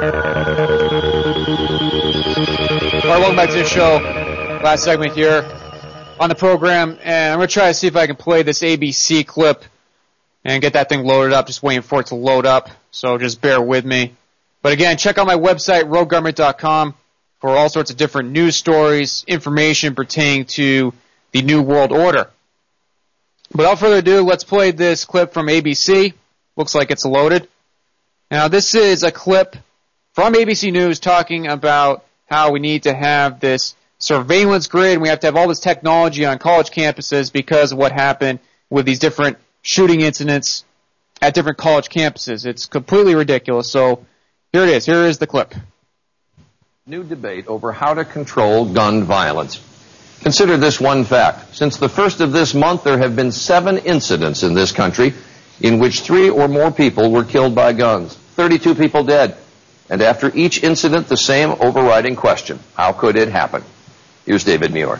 Welcome back to the show. Last segment here. on the program, and I'm going to try to see if I can play this ABC clip and get that thing loaded up. Just waiting for it to load up, so just bear with me. But again, check out my website, roguegovernment.com, for all sorts of different news stories, information pertaining to the New World Order. But without further ado, let's play this clip from ABC. Looks like it's loaded. Now, this is a clip from ABC News talking about how we need to have this surveillance grid, and we have to have all this technology on college campuses because of what happened with these different shooting incidents at different college campuses. It's completely ridiculous. So here it is. Here is the clip. New debate over how to control gun violence. Consider this one fact. Since the first of this month, there have been 7 incidents in this country in which 3 or more people were killed by guns. 32 people dead. And after each incident, the same overriding question. How could it happen? Here's David Muir.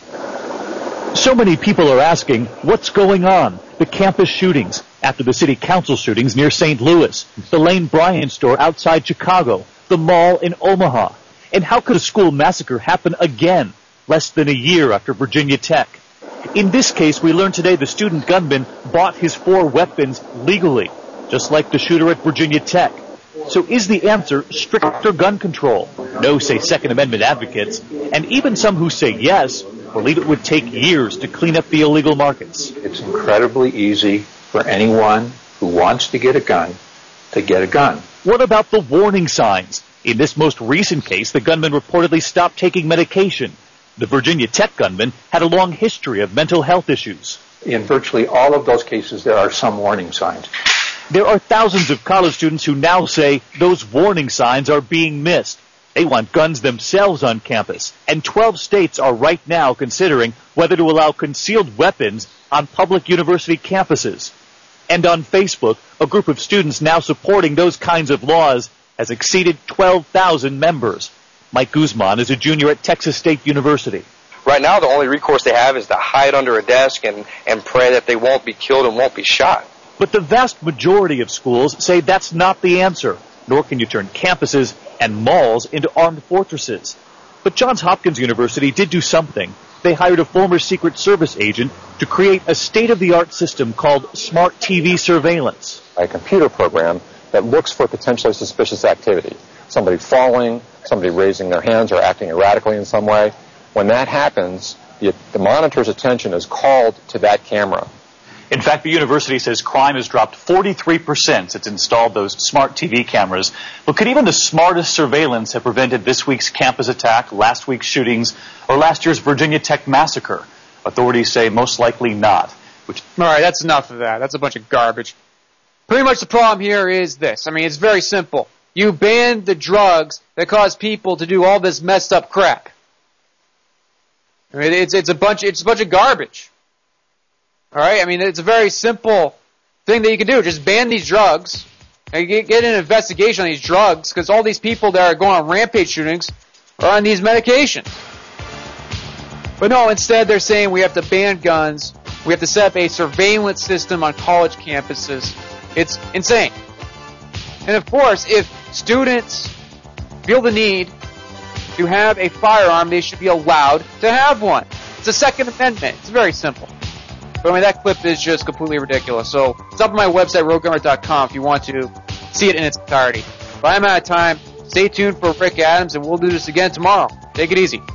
So many people are asking, what's going on? The campus shootings, after the city council shootings near St. Louis, the Lane Bryant store outside Chicago, the mall in Omaha. And how could a school massacre happen again, less than a year after Virginia Tech? In this case, we learned today the student gunman bought his 4 weapons legally, just like the shooter at Virginia Tech. So is the answer stricter gun control? No, say Second Amendment advocates, and even some who say yes, believe it would take years to clean up the illegal markets. It's incredibly easy for anyone who wants to get a gun to get a gun. What about the warning signs? In this most recent case, the gunman reportedly stopped taking medication. The Virginia Tech gunman had a long history of mental health issues. In virtually all of those cases, there are some warning signs. There are thousands of college students who now say those warning signs are being missed. They want guns themselves on campus, and 12 states are right now considering whether to allow concealed weapons on public university campuses. And on Facebook, a group of students now supporting those kinds of laws has exceeded 12,000 members. Mike Guzman is a junior at Texas State University. Right now, the only recourse they have is to hide under a desk and pray that they won't be killed and won't be shot. But the vast majority of schools say that's not the answer, nor can you turn campuses and malls into armed fortresses. But Johns Hopkins University did do something. They hired a former Secret Service agent to create a state-of-the-art system called Smart TV Surveillance. A computer program that looks for potentially suspicious activity. Somebody falling, somebody raising their hands or acting erratically in some way. When that happens, the monitor's attention is called to that camera. In fact, the university says crime has dropped 43% since it's installed those smart TV cameras. But could even the smartest surveillance have prevented this week's campus attack, last week's shootings, or last year's Virginia Tech massacre? Authorities say most likely not. All right, that's enough of that. That's a bunch of garbage. Pretty much the problem here is this. I mean, it's very simple. You ban the drugs that cause people to do all this messed up crap. I mean, it's a bunch of garbage. All right, I mean, it's a very simple thing that you can do. Just ban these drugs and get an investigation on these drugs, because all these people that are going on rampage shootings are on these medications. But no, instead they're saying we have to ban guns. We have to set up a surveillance system on college campuses. It's insane. And of course, if students feel the need to have a firearm, they should be allowed to have one. It's a Second Amendment. It's very simple. But I mean, that clip is just completely ridiculous. So it's up on my website, roguegovernment.com, if you want to see it in its entirety. But I'm out of time. Stay tuned for Rick Adams, and we'll do this again tomorrow. Take it easy.